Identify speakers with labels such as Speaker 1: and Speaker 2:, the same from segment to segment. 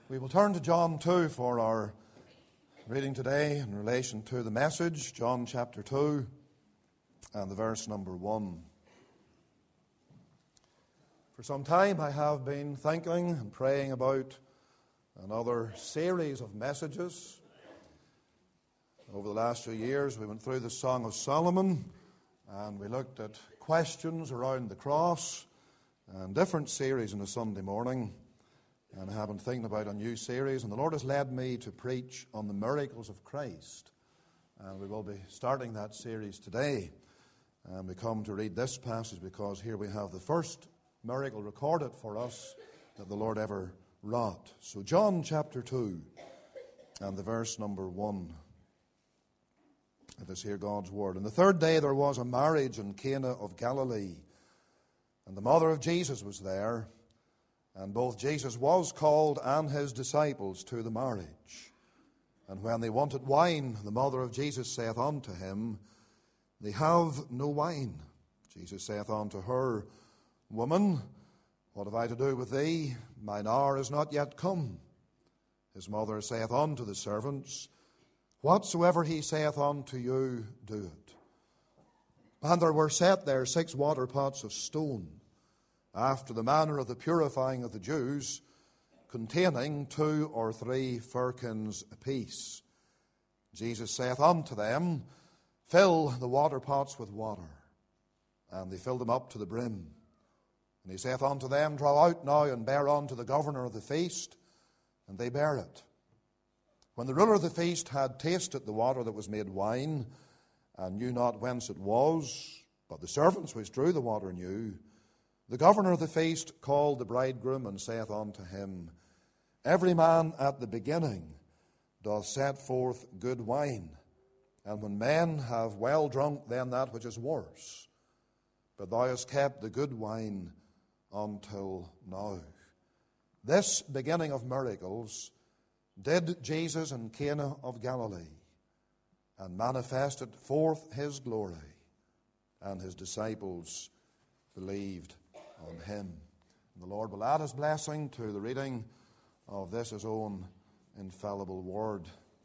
Speaker 1: We will turn to John 2 for our reading today in relation to the message, John chapter 2 and the verse number 1. For some time I have been thinking and praying about another series of messages. Over the last few years we went through the Song of Solomon and we looked at questions around the cross and different series on a Sunday morning. And I have been thinking about a new series, and the Lord has led me to preach on the miracles of Christ. And we will be starting that series today. And we come to read this passage because here we have the first miracle recorded for us that the Lord ever wrought. So John chapter 2 and the verse number 1. Let us hear God's word. On the third day there was a marriage in Cana of Galilee, and the mother of Jesus was there. And both Jesus was called and his disciples to the marriage. And when they wanted wine, the mother of Jesus saith unto him, They have no wine. Jesus saith unto her, Woman, what have I to do with thee? Mine hour is not yet come. His mother saith unto the servants, Whatsoever he saith unto you, do it. And there were set there 6 water pots of stone, after the manner of the purifying of the Jews, containing 2 or 3 firkins apiece. Jesus saith unto them, Fill the water pots with water. And they filled them up to the brim. And he saith unto them, Draw out now and bear unto the governor of the feast. And they bare it. When the ruler of the feast had tasted the water that was made wine, and knew not whence it was, but the servants which drew the water knew, the governor of the feast called the bridegroom and saith unto him, Every man at the beginning doth set forth good wine, and when men have well drunk, then that which is worse. But thou hast kept the good wine until now. This beginning of miracles did Jesus in Cana of Galilee, and manifested forth his glory, and his disciples believed on him. And the Lord will add his blessing to the reading of this his own infallible word.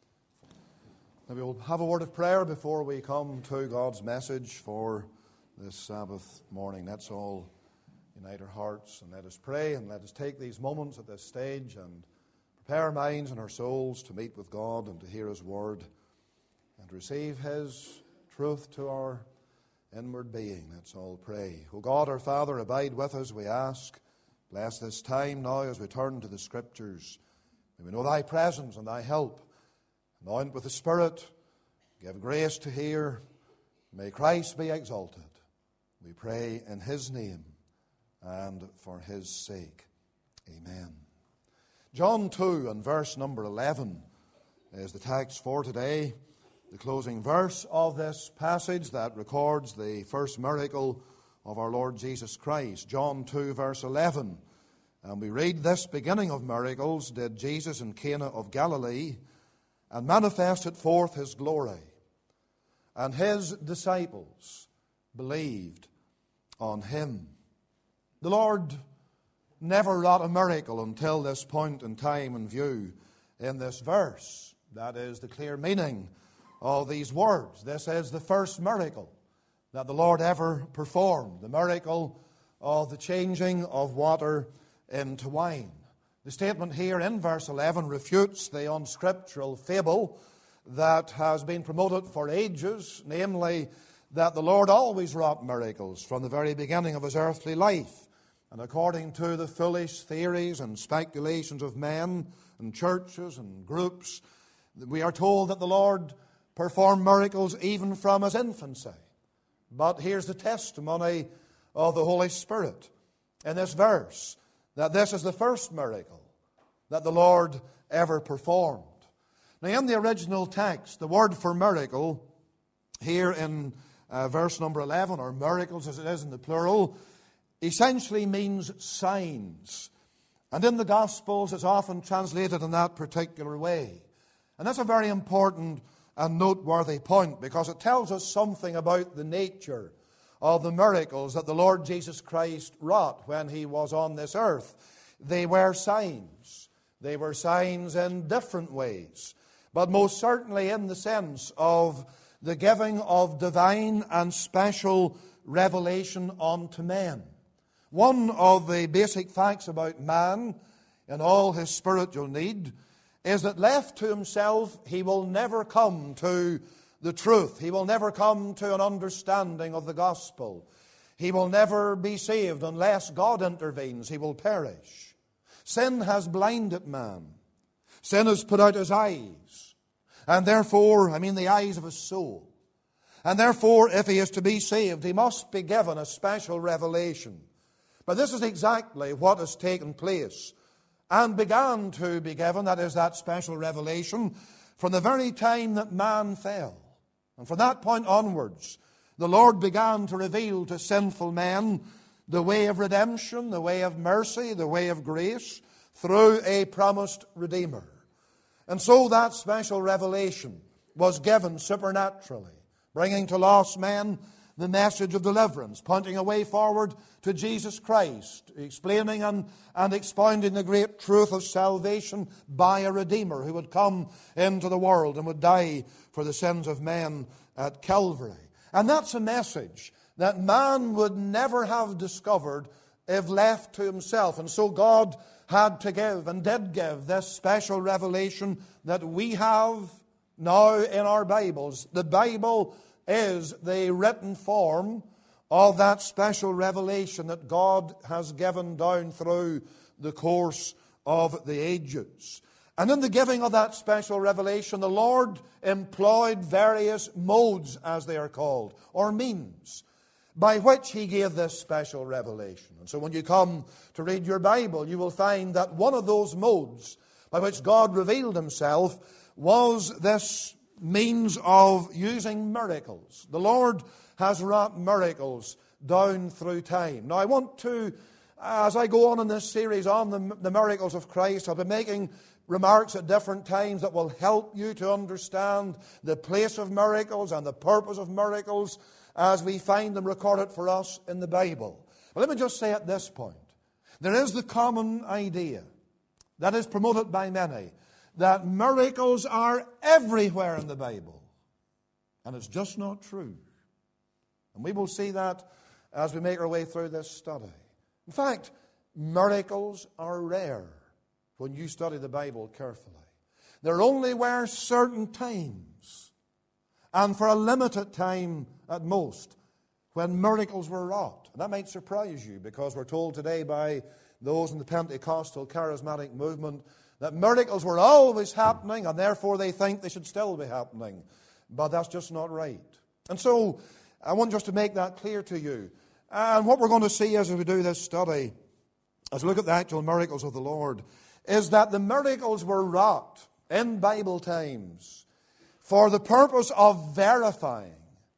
Speaker 1: Now we will have a word of prayer before we come to God's message for this Sabbath morning. Let's all unite our hearts and let us pray, and let us take these moments at this stage and prepare our minds and our souls to meet with God and to hear his word and to receive his truth to our inward being. Let's all pray. O God, our Father, abide with us, we ask. Bless this time now as we turn to the Scriptures. May we know thy presence and thy help. Anoint with the Spirit. Give grace to hear. May Christ be exalted. We pray in his name and for his sake. Amen. John 2 and verse number 11 is the text for today. The closing verse of this passage that records the first miracle of our Lord Jesus Christ. John 2 verse 11. And we read, This beginning of miracles did Jesus in Cana of Galilee, and manifested forth his glory. And his disciples believed on him. The Lord never wrought a miracle until this point in time and view in this verse. That is the clear meaning of these words. This is the first miracle that the Lord ever performed, the miracle of the changing of water into wine. The statement here in verse 11 refutes the unscriptural fable that has been promoted for ages, namely that the Lord always wrought miracles from the very beginning of his earthly life. And according to the foolish theories and speculations of men and churches and groups, we are told that the Lord performed miracles even from his infancy. But here's the testimony of the Holy Spirit in this verse, that this is the first miracle that the Lord ever performed. Now in the original text, the word for miracle here in verse number 11, or miracles as it is in the plural, essentially means signs. And in the Gospels it's often translated in that particular way. And that's a very important and noteworthy point, because it tells us something about the nature of the miracles that the Lord Jesus Christ wrought when he was on this earth. They were signs. They were signs in different ways, but most certainly in the sense of the giving of divine and special revelation unto men. One of the basic facts about man in all his spiritual need is that left to himself, he will never come to the truth. He will never come to an understanding of the gospel. He will never be saved unless God intervenes. He will perish. Sin has blinded man. Sin has put out his eyes. And therefore, the eyes of his soul. And therefore, if he is to be saved, he must be given a special revelation. But this is exactly what has taken place and began to be given, that is, that special revelation, from the very time that man fell. And from that point onwards, the Lord began to reveal to sinful men the way of redemption, the way of mercy, the way of grace, through a promised Redeemer. And so that special revelation was given supernaturally, bringing to lost men the message of deliverance, pointing a way forward to Jesus Christ, explaining and expounding the great truth of salvation by a Redeemer who would come into the world and would die for the sins of men at Calvary. And that's a message that man would never have discovered if left to himself. And so God had to give and did give this special revelation that we have now in our Bibles. The Bible is the written form of that special revelation that God has given down through the course of the ages. And in the giving of that special revelation, the Lord employed various modes, as they are called, or means, by which He gave this special revelation. And so when you come to read your Bible, you will find that one of those modes by which God revealed Himself was this means of using miracles. The Lord has wrought miracles down through time. Now I want to, as I go on in this series on the miracles of Christ, I'll be making remarks at different times that will help you to understand the place of miracles and the purpose of miracles as we find them recorded for us in the Bible. But let me just say at this point, there is the common idea that is promoted by many that miracles are everywhere in the Bible. And it's just not true. And we will see that as we make our way through this study. In fact, miracles are rare when you study the Bible carefully. They're only where certain times, and for a limited time at most, when miracles were wrought. And that might surprise you, because we're told today by those in the Pentecostal charismatic movement that miracles were always happening, and therefore they think they should still be happening. But that's just not right. And so I want just to make that clear to you. And what we're going to see as we do this study, as we look at the actual miracles of the Lord, is that the miracles were wrought in Bible times for the purpose of verifying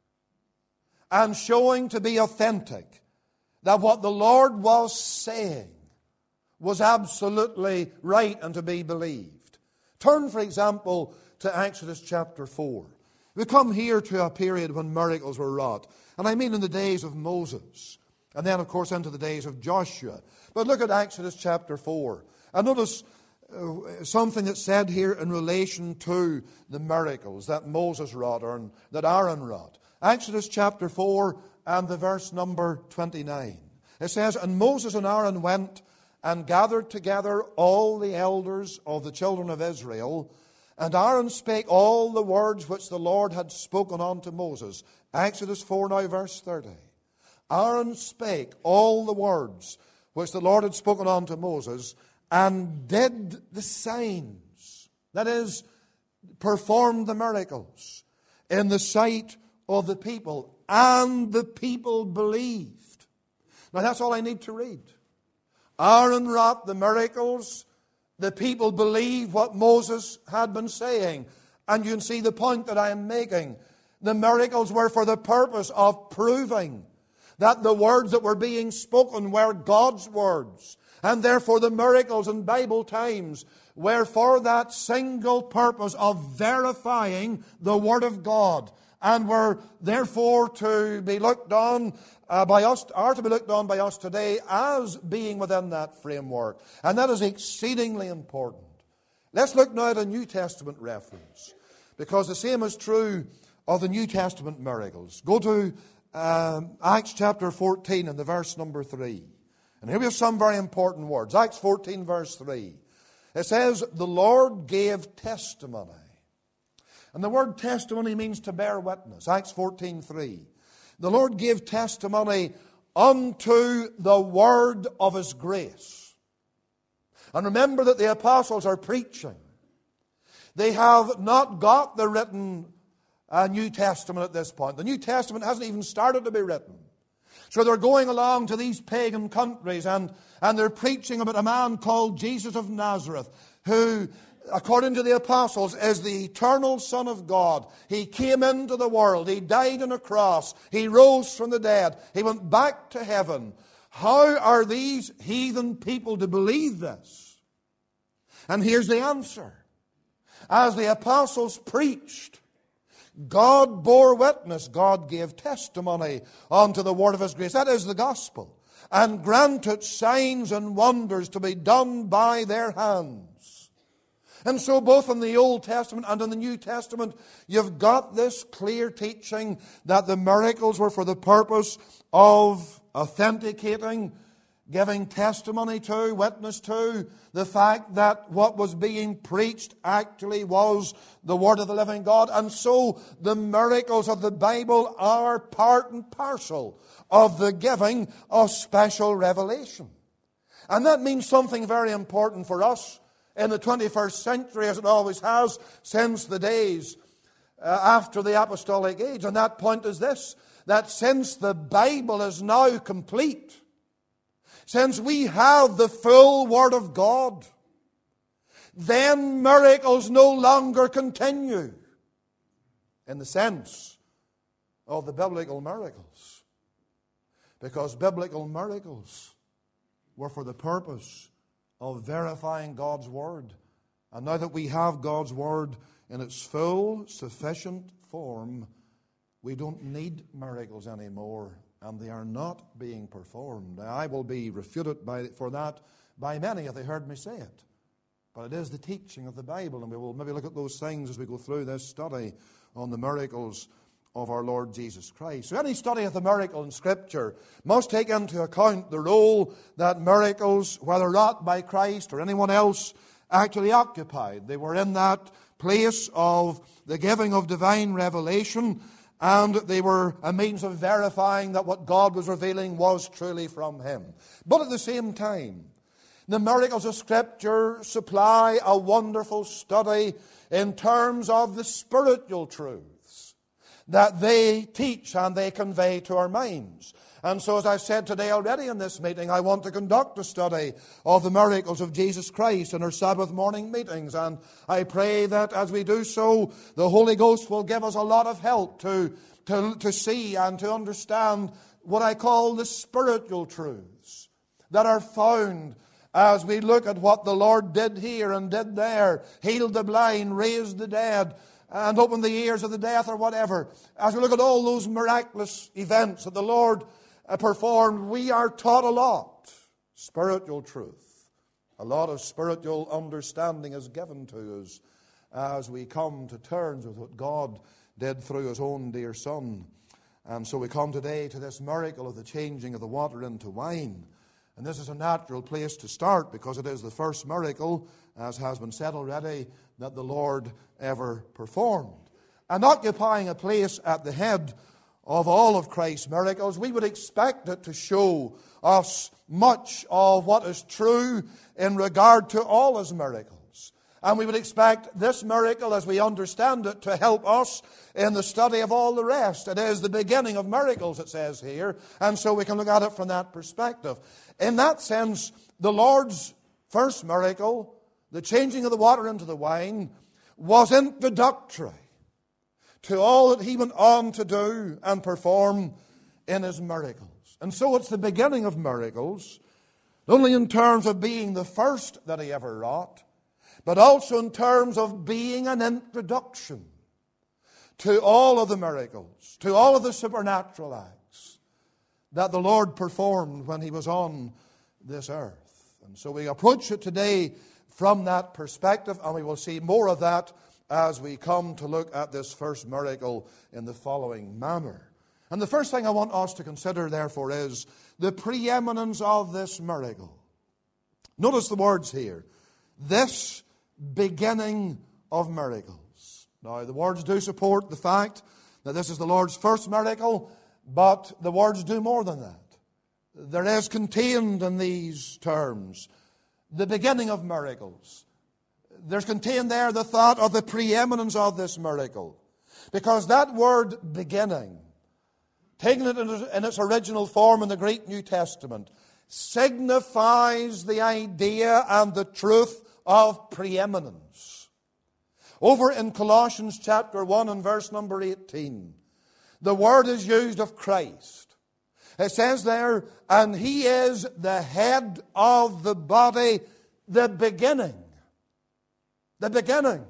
Speaker 1: and showing to be authentic that what the Lord was saying was absolutely right and to be believed. Turn, for example, to Exodus chapter 4. We come here to a period when miracles were wrought. And I mean in the days of Moses. And then, of course, into the days of Joshua. But look at Exodus chapter 4. And notice something that's said here in relation to the miracles that Moses wrought or that Aaron wrought. Exodus chapter 4 and the verse number 29. It says, "And Moses and Aaron went and gathered together all the elders of the children of Israel. And Aaron spake all the words which the Lord had spoken unto Moses." Exodus 4 now verse 30. Aaron spake all the words which the Lord had spoken unto Moses, and did the signs, that is, performed the miracles in the sight of the people, and the people believed. Now that's all I need to read. Aaron wrought the miracles. The people believed what Moses had been saying. And you can see the point that I am making. The miracles were for the purpose of proving that the words that were being spoken were God's words. And therefore the miracles in Bible times were for that single purpose of verifying the Word of God, and were therefore to be looked on by us, are to be looked on by us today as being within that framework. And that is exceedingly important. Let's look now at a New Testament reference, because the same is true of the New Testament miracles. Go to Acts chapter 14 and the verse number 3. And here we have some very important words. Acts 14 verse 3. It says, the Lord gave testimony. And the word testimony means to bear witness. Acts 14:3. The Lord gave testimony unto the word of His grace. And remember that the apostles are preaching. They have not got the written New Testament at this point. The New Testament hasn't even started to be written. So they're going along to these pagan countries and they're preaching about a man called Jesus of Nazareth, who, according to the apostles, is the eternal Son of God. He came into the world. He died on a cross. He rose from the dead. He went back to heaven. How are these heathen people to believe this? And here's the answer. As the apostles preached, God bore witness, God gave testimony unto the word of His grace. That is the gospel. And granted signs and wonders to be done by their hands. And so both in the Old Testament and in the New Testament, you've got this clear teaching that the miracles were for the purpose of authenticating, giving testimony to, witness to, the fact that what was being preached actually was the Word of the living God. And so the miracles of the Bible are part and parcel of the giving of special revelation. And that means something very important for us in the 21st century, as it always has since the days after the apostolic age. And that point is this, that since the Bible is now complete, since we have the full Word of God, then miracles no longer continue in the sense of the biblical miracles. Because biblical miracles were for the purpose of verifying God's Word. And now that we have God's Word in its full, sufficient form, we don't need miracles anymore. And they are not being performed. I will be refuted for that by many if they heard me say it. But it is the teaching of the Bible, and we will maybe look at those things as we go through this study on the miracles of our Lord Jesus Christ. So any study of the miracle in Scripture must take into account the role that miracles, whether wrought by Christ or anyone else, actually occupied. They were in that place of the giving of divine revelation, and they were a means of verifying that what God was revealing was truly from Him. But at the same time, the miracles of Scripture supply a wonderful study in terms of the spiritual truths that they teach and they convey to our minds. And so, as I said today already in this meeting, I want to conduct a study of the miracles of Jesus Christ in our Sabbath morning meetings. And I pray that as we do so, the Holy Ghost will give us a lot of help to see and to understand what I call the spiritual truths that are found as we look at what the Lord did here and did there, healed the blind, raised the dead, and opened the ears of the deaf or whatever. As we look at all those miraculous events that the Lord performed, we are taught a lot. Spiritual truth. A lot of spiritual understanding is given to us as we come to terms with what God did through His own dear Son. And so we come today to this miracle of the changing of the water into wine. And this is a natural place to start because it is the first miracle, as has been said already, that the Lord ever performed. And occupying a place at the head of all of Christ's miracles, we would expect it to show us much of what is true in regard to all His miracles. And we would expect this miracle, as we understand it, to help us in the study of all the rest. It is the beginning of miracles, it says here, and so we can look at it from that perspective. In that sense, the Lord's first miracle, the changing of the water into the wine, was introductory to all that He went on to do and perform in His miracles. And so it's the beginning of miracles, not only in terms of being the first that He ever wrought, but also in terms of being an introduction to all of the miracles, to all of the supernatural acts that the Lord performed when He was on this earth. And so we approach it today from that perspective, and we will see more of that as we come to look at this first miracle in the following manner. And the first thing I want us to consider, therefore, is the preeminence of this miracle. Notice the words here. This beginning of miracles. Now, the words do support the fact that this is the Lord's first miracle, but the words do more than that. There is contained in these terms the beginning of miracles. There's contained there the thought of the preeminence of this miracle. Because that word beginning, taking it in its original form in the Greek New Testament, signifies the idea and the truth of preeminence. Over in Colossians chapter 1 and verse number 18, the word is used of Christ. It says there, and He is the head of the body, the beginning. The beginning.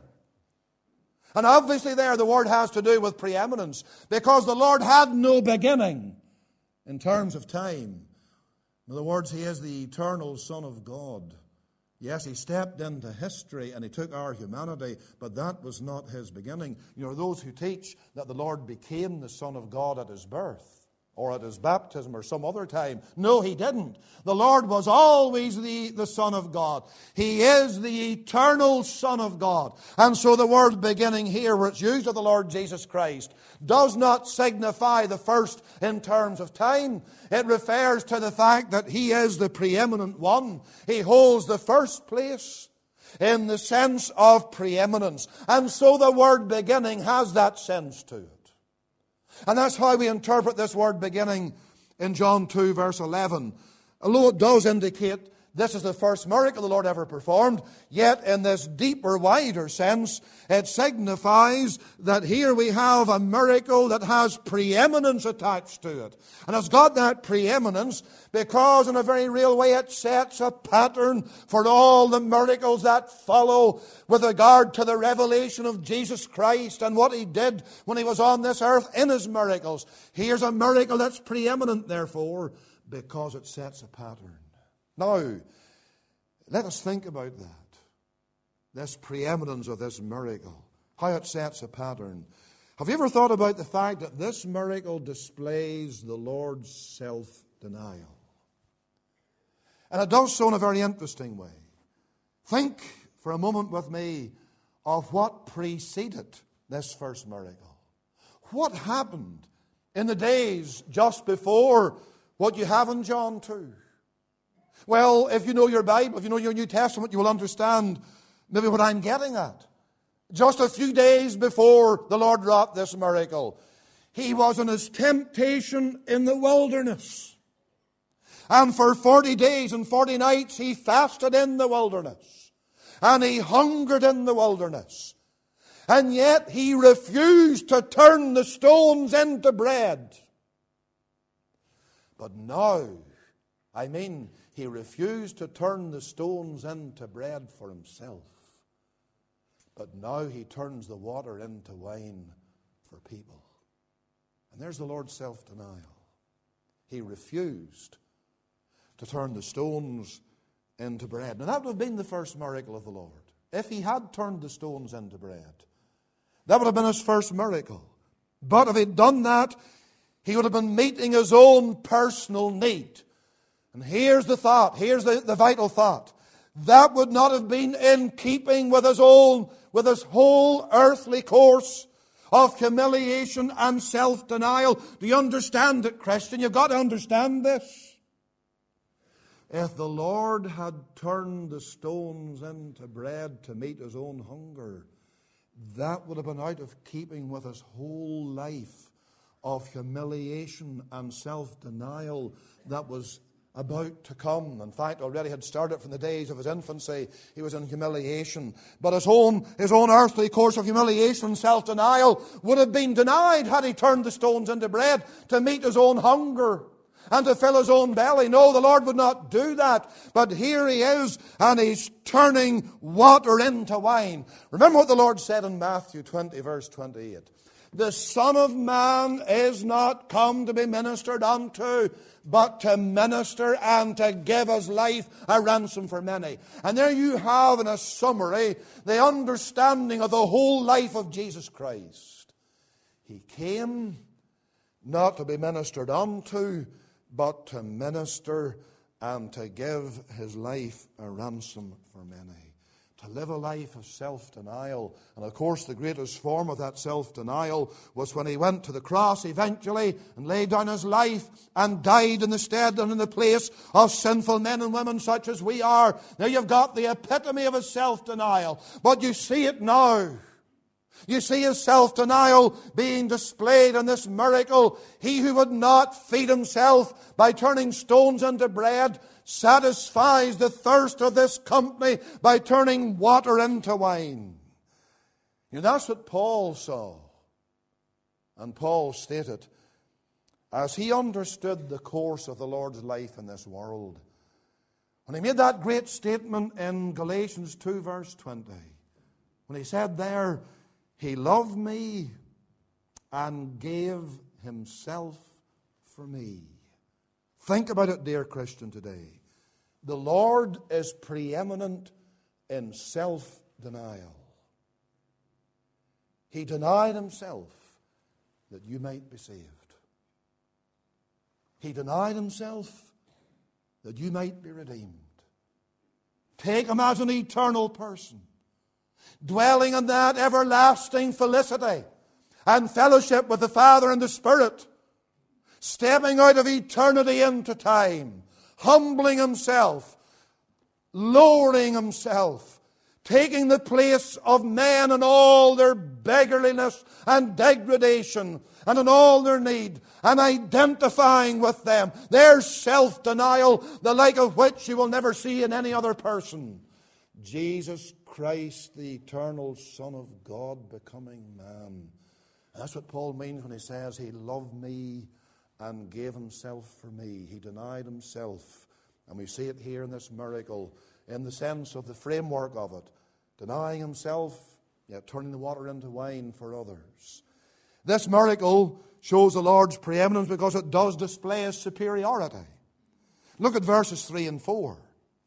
Speaker 1: And obviously there the word has to do with preeminence, because the Lord had no beginning in terms of time. In other words, He is the eternal Son of God. Yes, He stepped into history and He took our humanity, but that was not His beginning. You know, those who teach that the Lord became the Son of God at His birth, or at His baptism, or some other time. No, He didn't. The Lord was always the Son of God. He is the eternal Son of God. And so the word beginning here, where it's used of the Lord Jesus Christ, does not signify the first in terms of time. It refers to the fact that He is the preeminent one. He holds the first place in the sense of preeminence. And so the word beginning has that sense to it. And that's how we interpret this word beginning in John 2 verse 11. Although it does indicate this is the first miracle the Lord ever performed, yet in this deeper, wider sense, it signifies that here we have a miracle that has preeminence attached to it. And it's got that preeminence because in a very real way it sets a pattern for all the miracles that follow with regard to the revelation of Jesus Christ and what He did when He was on this earth in His miracles. Here's a miracle that's preeminent, therefore, because it sets a pattern. Now, let us think about that. This preeminence of this miracle. How it sets a pattern. Have you ever thought about the fact that this miracle displays the Lord's self-denial? And it does so in a very interesting way. Think for a moment with me of what preceded this first miracle. What happened in the days just before what you have in John 2? Well, if you know your Bible, if you know your New Testament, you will understand maybe what I'm getting at. Just a few days before the Lord wrought this miracle, He was in His temptation in the wilderness. And for 40 days and 40 nights He fasted in the wilderness. And He hungered in the wilderness. And yet He refused to turn the stones into bread. But now, He refused to turn the stones into bread for Himself. But now He turns the water into wine for people. And there's the Lord's self-denial. He refused to turn the stones into bread. Now that would have been the first miracle of the Lord. If He had turned the stones into bread, that would have been His first miracle. But if He'd done that, He would have been meeting His own personal need. And here's the thought, here's the vital thought. That would not have been in keeping with His whole earthly course of humiliation and self-denial. Do you understand it, Christian? You've got to understand this. If the Lord had turned the stones into bread to meet His own hunger, that would have been out of keeping with His whole life of humiliation and self-denial that was about to come. In fact, already had started from the days of His infancy. He was in humiliation. But his own earthly course of humiliation and self-denial would have been denied had He turned the stones into bread to meet His own hunger and to fill His own belly. No, the Lord would not do that. But here He is, and He's turning water into wine. Remember what the Lord said in Matthew 20, verse 28. the Son of Man is not come to be ministered unto, but to minister and to give his life a ransom for many. And there you have in a summary the understanding of the whole life of Jesus Christ. He came not to be ministered unto, but to minister and to give his life a ransom for many. To live a life of self-denial. And of course the greatest form of that self-denial was when he went to the cross eventually and laid down his life and died in the stead and in the place of sinful men and women such as we are. Now you've got the epitome of his self-denial. But you see it now. You see his self-denial being displayed in this miracle. He who would not feed himself by turning stones into bread satisfies the thirst of this company by turning water into wine. You know, that's what Paul saw. And Paul stated, as he understood the course of the Lord's life in this world, when he made that great statement in Galatians 2 verse 20, when he said there, he loved me and gave himself for me. Think about it, dear Christian, today. The Lord is preeminent in self-denial. He denied himself that you might be saved. He denied himself that you might be redeemed. Take him as an eternal person, dwelling in that everlasting felicity and fellowship with the Father and the Spirit, stepping out of eternity into time, humbling himself, lowering himself, taking the place of men in all their beggarliness and degradation and in all their need, and identifying with them, their self-denial, the like of which you will never see in any other person. Jesus Christ, the eternal Son of God, becoming man. And that's what Paul means when he says he loved me and gave himself for me. He denied himself. And we see it here in this miracle in the sense of the framework of it. Denying himself, yet turning the water into wine for others. This miracle shows the Lord's preeminence because it does display his superiority. Look at verses 3 and 4.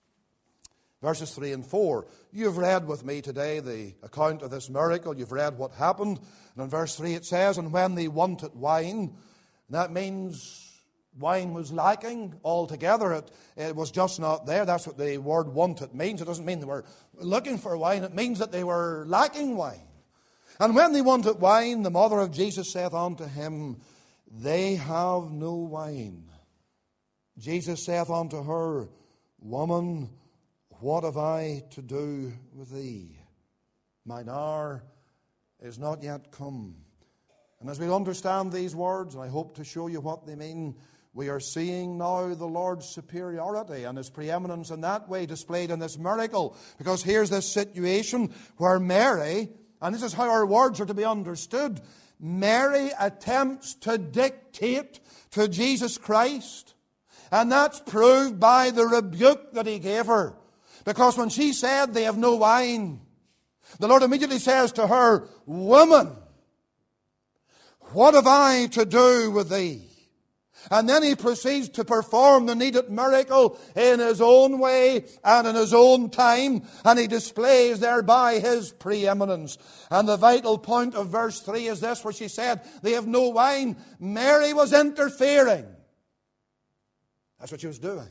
Speaker 1: Verses 3 and 4. You've read with me today the account of this miracle. You've read what happened. And in verse 3 it says, and when they wanted wine, that means wine was lacking altogether. It was just not there. That's what the word wanted means. It doesn't mean they were looking for wine. It means that they were lacking wine. And when they wanted wine, the mother of Jesus saith unto him, they have no wine. Jesus saith unto her, woman, what have I to do with thee? Mine hour is not yet come. And as we understand these words, and I hope to show you what they mean, we are seeing now the Lord's superiority and his preeminence in that way displayed in this miracle. Because here's this situation where Mary, and this is how our words are to be understood, Mary attempts to dictate to Jesus Christ. And that's proved by the rebuke that he gave her. Because when she said, they have no wine, the Lord immediately says to her, woman, what have I to do with thee? And then he proceeds to perform the needed miracle in his own way and in his own time. And he displays thereby his preeminence. And the vital point of verse 3 is this, where she said, they have no wine. Mary was interfering. That's what she was doing.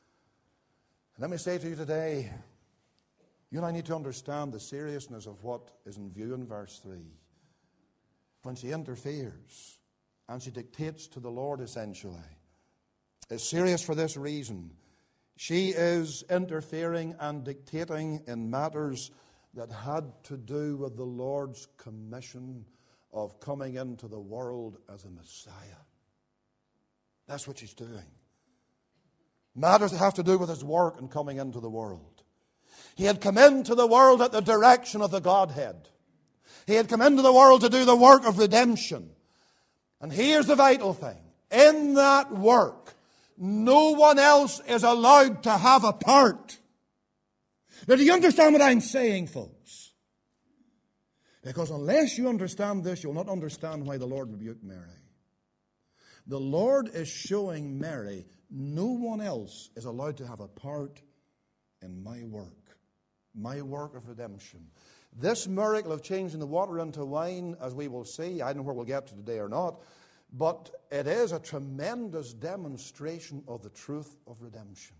Speaker 1: And let me say to you today, you and I need to understand the seriousness of what is in view in verse 3. When she interferes and she dictates to the Lord essentially, it's serious for this reason. She is interfering and dictating in matters that had to do with the Lord's commission of coming into the world as a Messiah. That's what she's doing. Matters that have to do with his work and coming into the world. He had come into the world at the direction of the Godhead. He had come into the world to do the work of redemption. And here's the vital thing. In that work, no one else is allowed to have a part. Now, do you understand what I'm saying, folks? Because unless you understand this, you'll not understand why the Lord rebuked Mary. The Lord is showing Mary, no one else is allowed to have a part in my work of redemption. This miracle of changing the water into wine, as we will see, I don't know where we'll get to today or not, but it is a tremendous demonstration of the truth of redemption.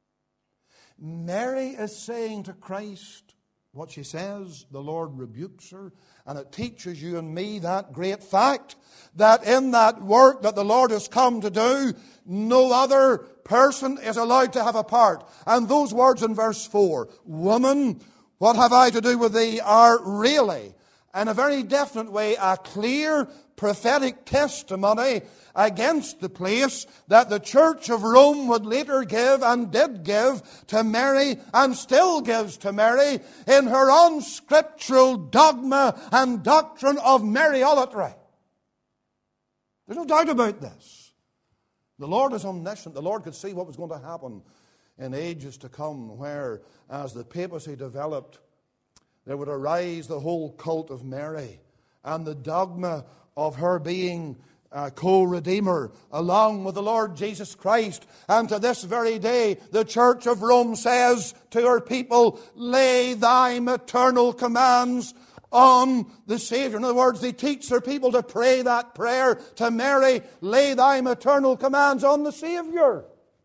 Speaker 1: Mary is saying to Christ what she says. The Lord rebukes her, and it teaches you and me that great fact that in that work that the Lord has come to do, no other person is allowed to have a part. And those words in verse 4, "Woman, what have I to do with thee?" are really, in a very definite way, a clear prophetic testimony against the place that the Church of Rome would later give and did give to Mary and still gives to Mary in her unscriptural dogma and doctrine of Mariolatry. There's no doubt about this. The Lord is omniscient. The Lord could see what was going to happen in ages to come, where, as the papacy developed, there would arise the whole cult of Mary and the dogma of her being a co-redeemer along with the Lord Jesus Christ. And to this very day, the Church of Rome says to her people, "Lay thy maternal commands on the Savior." In other words, they teach their people to pray that prayer to Mary, "Lay thy maternal commands on the Savior."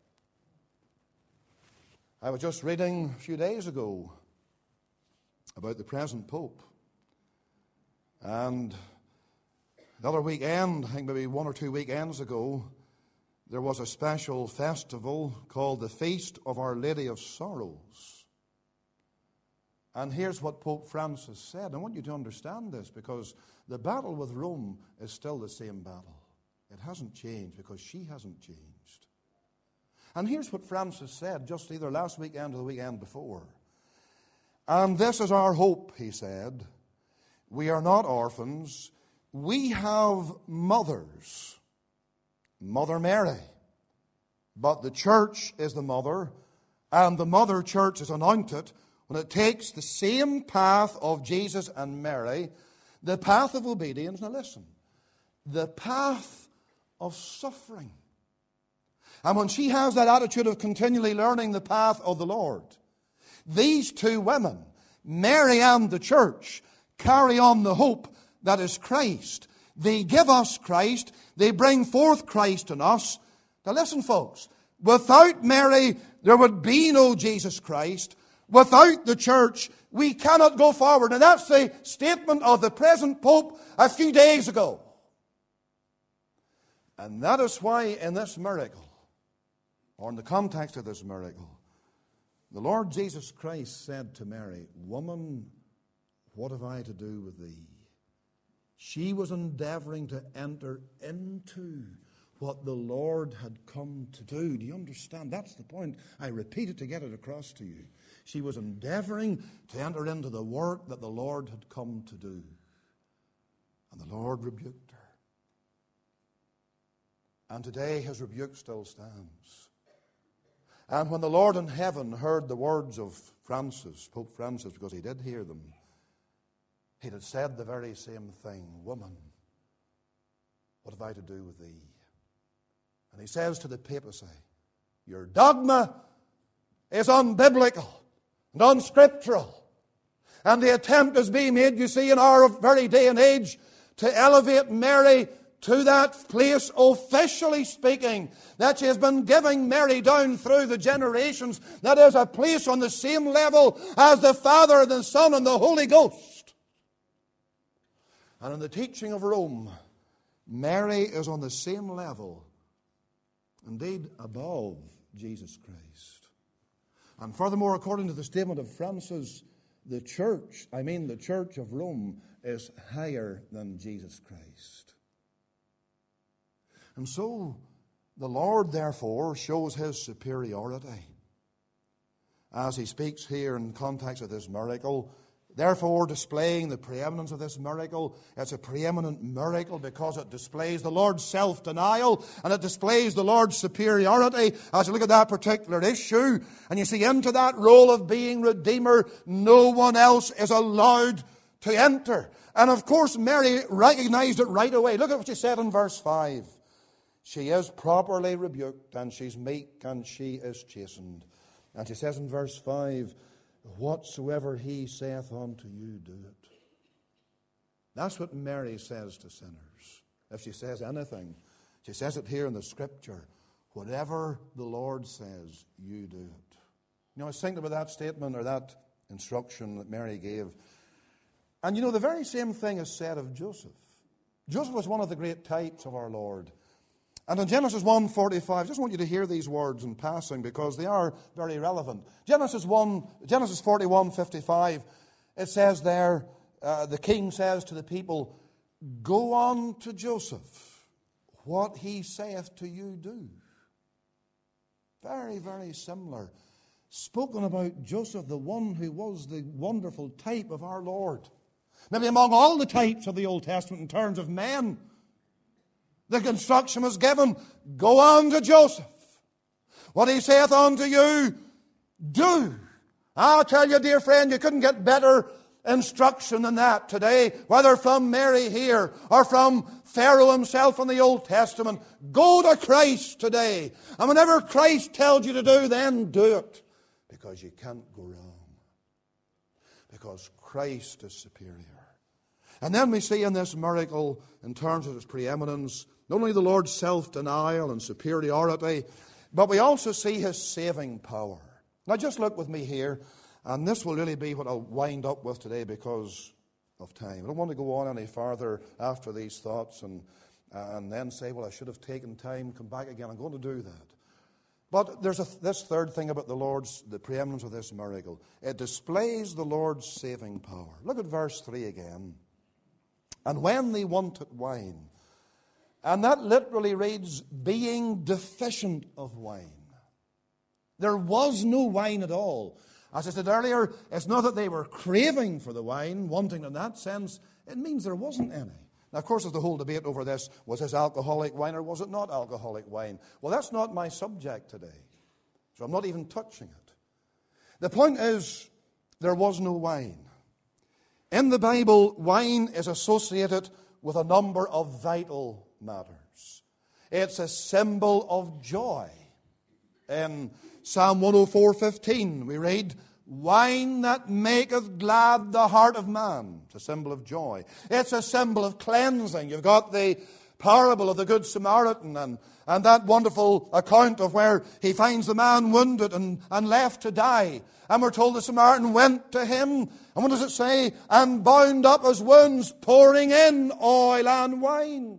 Speaker 1: I was just reading a few days ago about the present Pope. And the other weekend, I think maybe 1 or 2 weekends ago, there was a special festival called the Feast of Our Lady of Sorrows. And here's what Pope Francis said. I want you to understand this, because the battle with Rome is still the same battle. It hasn't changed, because she hasn't changed. And here's what Francis said just either last weekend or the weekend before. "And this is our hope," he said. "We are not orphans. We have mothers, Mother Mary. But the church is the mother, and the mother church is anointed when it takes the same path of Jesus and Mary, the path of obedience." Now listen, the path of suffering. And when she has that attitude of continually learning the path of the Lord, these two women, Mary and the church, carry on the hope that is Christ. They give us Christ. They bring forth Christ in us. Now listen, folks. Without Mary, there would be no Jesus Christ. Without the church, we cannot go forward. And that's the statement of the present Pope a few days ago. And that is why in this miracle, or in the context of this miracle, the Lord Jesus Christ said to Mary, "Woman, what have I to do with thee?" She was endeavoring to enter into what the Lord had come to do. Do you understand? That's the point. I repeat it to get it across to you. She was endeavoring to enter into the work that the Lord had come to do. And the Lord rebuked her. And today his rebuke still stands. And when the Lord in heaven heard the words of Francis, Pope Francis, because he did hear them, he had said the very same thing. "Woman, what have I to do with thee?" And he says to the papacy, "Your dogma is unbiblical and unscriptural. And the attempt is being made, you see, in our very day and age to elevate Mary to that place, officially speaking, that she has been giving Mary down through the generations. That is a place on the same level as the Father and the Son and the Holy Ghost. And in the teaching of Rome, Mary is on the same level, indeed above Jesus Christ. And furthermore, according to the statement of Francis, the church of Rome, is higher than Jesus Christ. And so, the Lord, therefore, shows his superiority as he speaks here in context of this miracle, therefore displaying the preeminence of this miracle. It's a preeminent miracle because it displays the Lord's self-denial and it displays the Lord's superiority as you look at that particular issue. And you see, into that role of being Redeemer, no one else is allowed to enter. And of course, Mary recognized it right away. Look at what she said in verse 5. She is properly rebuked, and she's meek, and she is chastened. And she says in verse 5, whatsoever he saith unto you, do it. That's what Mary says to sinners. If she says anything, she says it here in the Scripture. Whatever the Lord says, you do it. You know, I was thinking about that statement or that instruction that Mary gave. And you know, the very same thing is said of Joseph. Joseph was one of the great types of our Lord. And in Genesis 1:45, I just want you to hear these words in passing because they are very relevant. Genesis 41:55, it says there, the king says to the people, go on to Joseph, what he saith to you do. Very, very similar. Spoken about Joseph, the one who was the wonderful type of our Lord. Maybe among all the types of the Old Testament in terms of men, the instruction was given, go on to Joseph. What he saith unto you, do. I'll tell you, dear friend, you couldn't get better instruction than that today, whether from Mary here or from Pharaoh himself in the Old Testament. Go to Christ today. And whenever Christ tells you to do, then do it. Because you can't go wrong. Because Christ is superior. And then we see in this miracle, in terms of its preeminence, not only the Lord's self-denial and superiority, but we also see his saving power. Now just look with me here, and this will really be what I'll wind up with today because of time. I don't want to go on any further after these thoughts and then say, well, I should have taken time, come back again. I'm going to do that. But there's this third thing about the preeminence of this miracle. It displays the Lord's saving power. Look at verse 3 again. And when they wanted wine, and that literally reads, being deficient of wine. There was no wine at all. As I said earlier, it's not that they were craving for the wine, wanting in that sense. It means there wasn't any. Now, of course, there's the whole debate over this. Was this alcoholic wine or was it not alcoholic wine? Well, that's not my subject today. So I'm not even touching it. The point is, there was no wine. In the Bible, wine is associated with a number of vital matters. It's a symbol of joy. In Psalm 104:15, we read, wine that maketh glad the heart of man. It's a symbol of joy. It's a symbol of cleansing. You've got the parable of the Good Samaritan and that wonderful account of where he finds the man wounded and left to die. And we're told the Samaritan went to him. And what does it say? And bound up his wounds, pouring in oil and wine.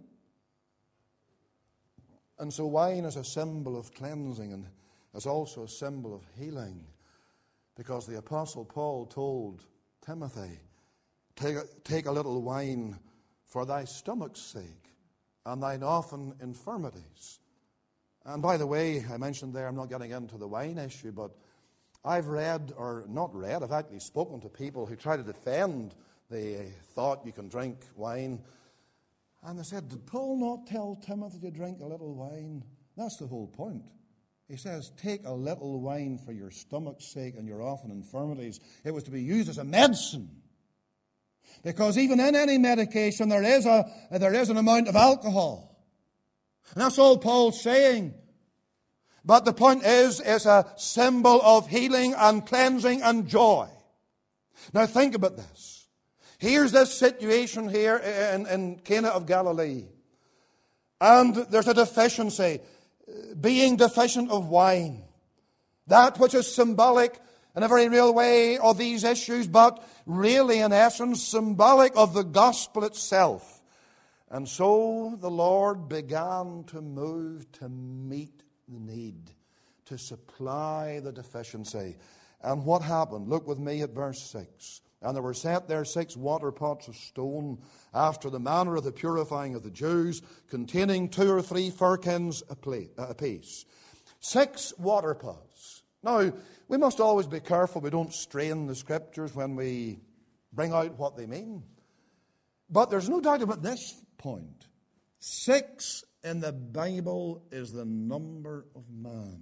Speaker 1: And so wine is a symbol of cleansing and is also a symbol of healing. Because the Apostle Paul told Timothy, take a little wine for thy stomach's sake and thine often infirmities. And by the way, I mentioned there, I'm not getting into the wine issue, but I've read, or not read, I've actually spoken to people who try to defend the thought you can drink wine. And they said, did Paul not tell Timothy to drink a little wine? That's the whole point. He says, take a little wine for your stomach's sake and your often infirmities. It was to be used as a medicine. Because even in any medication, there is an amount of alcohol. And that's all Paul's saying. But the point is, it's a symbol of healing and cleansing and joy. Now think about this. Here's this situation here in Cana of Galilee. And there's a deficiency. Being deficient of wine. That which is symbolic in a very real way of these issues, but really in essence symbolic of the gospel itself. And so the Lord began to move to meet the need, to supply the deficiency. And what happened? Look with me at verse 6. And there were set there 6 water pots of stone, after the manner of the purifying of the Jews, containing 2 or 3 firkins apiece. 6 water pots. Now, we must always be careful we don't strain the Scriptures when we bring out what they mean. But there's no doubt about this point. 6 in the Bible is the number of man.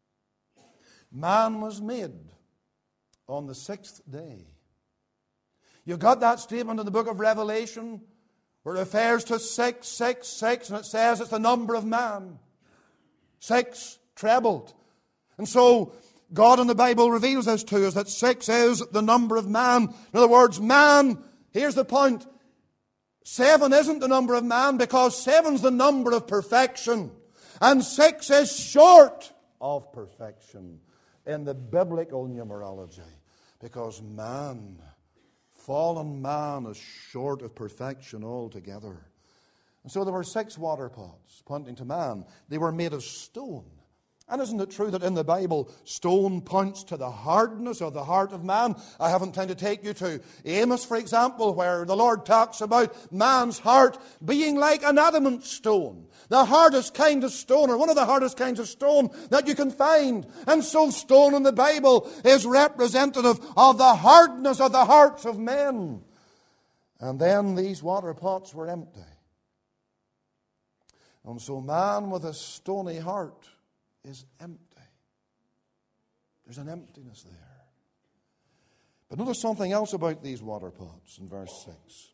Speaker 1: Man was made on the 6th day. You've got that statement in the book of Revelation where it refers to 666, and it says it's the number of man. 6 trebled. And so God in the Bible reveals this to us, that 6 is the number of man. In other words, man, here's the point. 7 isn't the number of man because 7's the number of perfection. And 6 is short of perfection in the biblical numerology. Because man, fallen man, is short of perfection altogether. And so there were 6 water pots pointing to man. They were made of stone. And isn't it true that in the Bible, stone points to the hardness of the heart of man? I haven't time to take you to Amos, for example, where the Lord talks about man's heart being like an adamant stone. The hardest kind of stone, or one of the hardest kinds of stone that you can find. And so stone in the Bible is representative of the hardness of the hearts of men. And then these water pots were empty. And so man with a stony heart is empty. There's an emptiness there. But notice something else about these water pots in verse 6.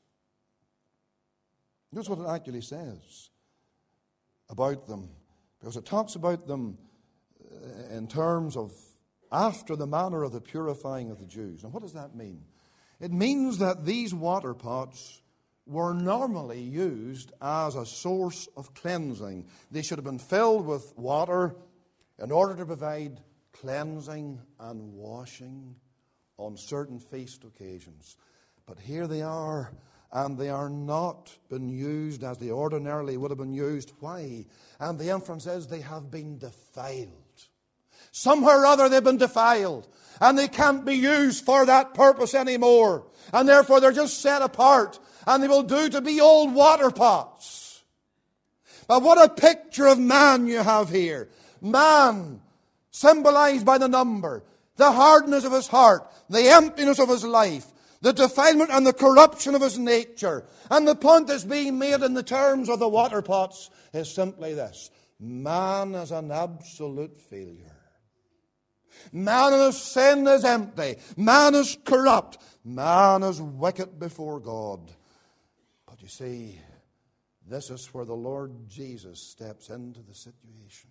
Speaker 1: Notice what it actually says about them, because it talks about them in terms of after the manner of the purifying of the Jews. Now what does that mean? It means that these water pots were normally used as a source of cleansing. They should have been filled with water in order to provide cleansing and washing on certain feast occasions. But here they are, and they are not been used as they ordinarily would have been used. Why? And the inference is they have been defiled. Somewhere or other they've been defiled, and they can't be used for that purpose anymore. And therefore they're just set apart, and they will do to be old water pots. But what a picture of man you have here. Man, symbolized by the number, the hardness of his heart, the emptiness of his life, the defilement and the corruption of his nature. And the point that's being made in the terms of the water pots is simply this. Man is an absolute failure. Man in his sin is empty. Man is corrupt. Man is wicked before God. But you see, this is where the Lord Jesus steps into the situation.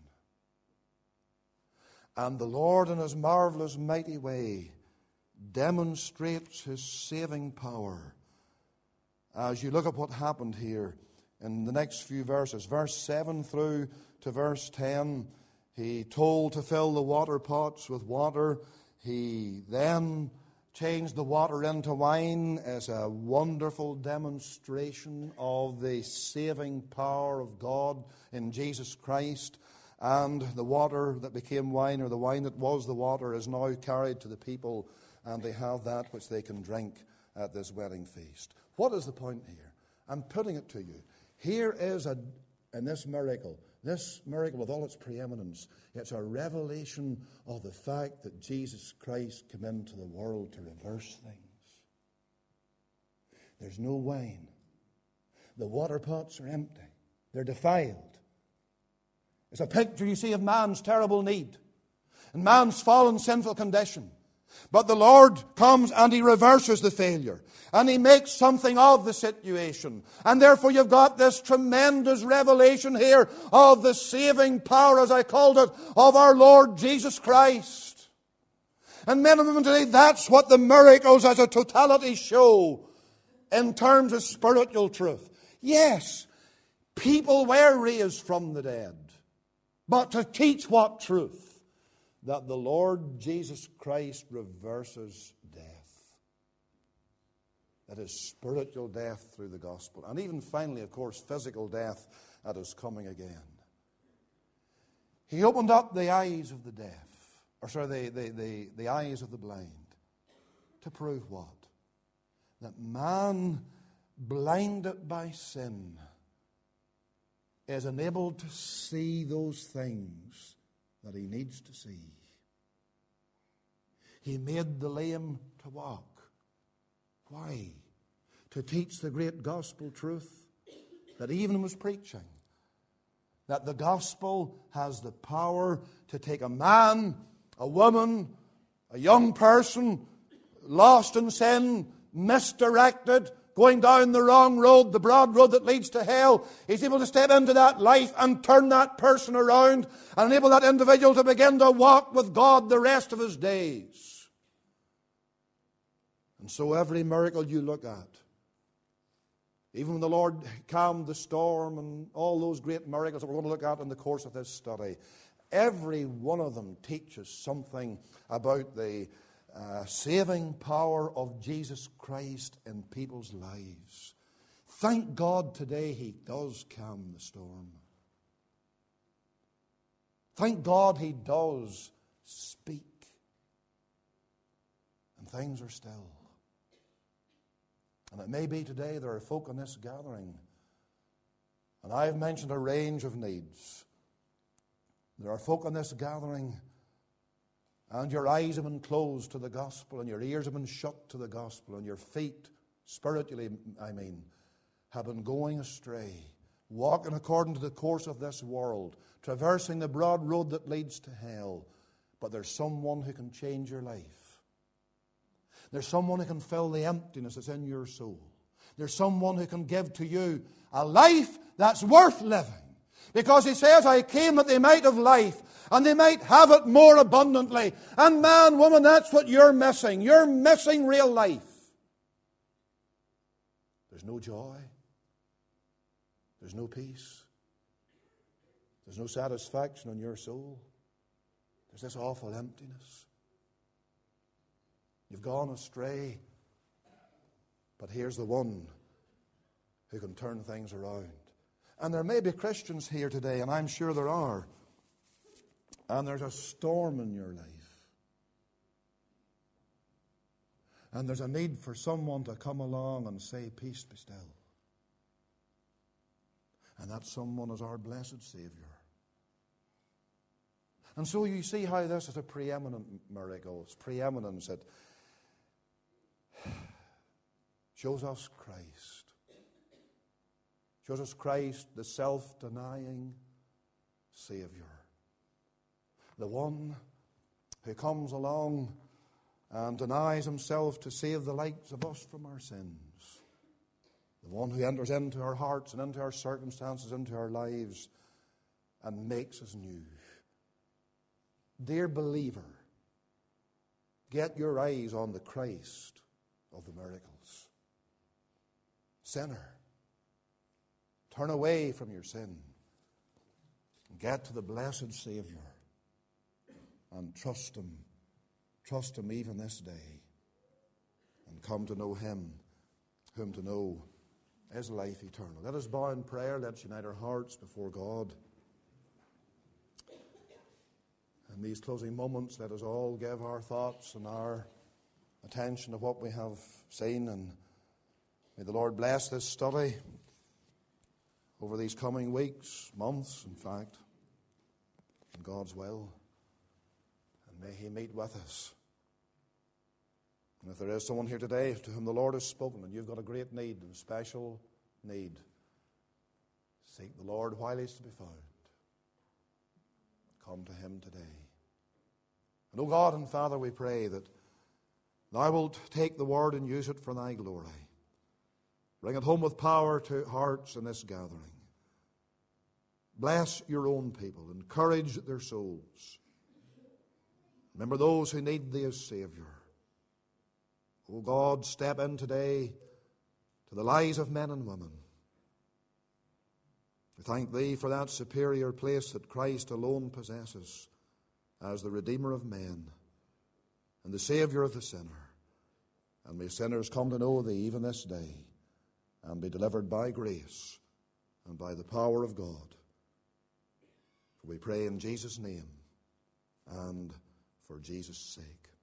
Speaker 1: And the Lord, in his marvelous, mighty way, demonstrates his saving power. As you look at what happened here in the next few verses, verse 7 through to verse 10, he told to fill the water pots with water. He then changed the water into wine as a wonderful demonstration of the saving power of God in Jesus Christ. And the water that became wine, or the wine that was the water, is now carried to the people, and they have that which they can drink at this wedding feast. What is the point here? I'm putting it to you. Here is in this miracle with all its preeminence, it's a revelation of the fact that Jesus Christ came into the world to reverse things. There's no wine. The water pots are empty. They're defiled. It's a picture, you see, of man's terrible need and man's fallen sinful condition. But the Lord comes and he reverses the failure, and he makes something of the situation. And therefore you've got this tremendous revelation here of the saving power, as I called it, of our Lord Jesus Christ. And men and women today, that's what the miracles as a totality show in terms of spiritual truth. Yes, people were raised from the dead. But to teach what truth? That the Lord Jesus Christ reverses death. That is spiritual death through the gospel. And even finally, of course, physical death that is coming again. He opened up the eyes of the deaf, the eyes of the blind, to prove what? That man, blinded by sin, is enabled to see those things that he needs to see. He made the lame to walk. Why? To teach the great gospel truth that Evelyn was preaching. That the gospel has the power to take a man, a woman, a young person, lost in sin, misdirected, going down the wrong road, the broad road that leads to hell, he's able to step into that life and turn that person around and enable that individual to begin to walk with God the rest of his days. And so every miracle you look at, even when the Lord calmed the storm and all those great miracles that we're going to look at in the course of this study, every one of them teaches something about the saving power of Jesus Christ in people's lives. Thank God today He does calm the storm. Thank God He does speak. And things are still. And it may be today there are folk in this gathering, and I've mentioned a range of needs. There are folk in this gathering, and your eyes have been closed to the gospel, and your ears have been shut to the gospel, and your feet, spiritually, have been going astray, walking according to the course of this world, traversing the broad road that leads to hell. But there's someone who can change your life. There's someone who can fill the emptiness that's in your soul. There's someone who can give to you a life that's worth living. Because He says, I came that they might have life, and they might have it more abundantly. And man, woman, that's what you're missing. You're missing real life. There's no joy. There's no peace. There's no satisfaction in your soul. There's this awful emptiness. You've gone astray. But here's the one who can turn things around. And there may be Christians here today, and I'm sure there are, and there's a storm in your life. And there's a need for someone to come along and say, peace be still. And that someone is our blessed Savior. And so you see how this is a preeminent miracle. It's preeminence. It shows us Christ. Shows us Christ, the self-denying Savior. The one who comes along and denies Himself to save the likes of us from our sins. The one who enters into our hearts and into our circumstances, into our lives, and makes us new. Dear believer, get your eyes on the Christ of the miracles. Sinner, turn away from your sin and get to the blessed Savior and trust Him. Trust Him even this day and come to know Him whom to know is life eternal. Let us bow in prayer. Let's unite our hearts before God. In these closing moments, let us all give our thoughts and our attention to what we have seen, and may the Lord bless this study over these coming weeks, months, in fact, in God's will. And may He meet with us. And if there is someone here today to whom the Lord has spoken, and you've got a great need and a special need, seek the Lord while He's to be found. Come to Him today. And, O God and Father, we pray that Thou wilt take the word and use it for Thy glory. Bring it home with power to hearts in this gathering. Bless your own people. Encourage their souls. Remember those who need Thee as Savior. O God, step in today to the lives of men and women. We thank Thee for that superior place that Christ alone possesses as the Redeemer of men and the Savior of the sinner. And may sinners come to know Thee even this day and be delivered by grace and by the power of God. For we pray in Jesus' name and for Jesus' sake.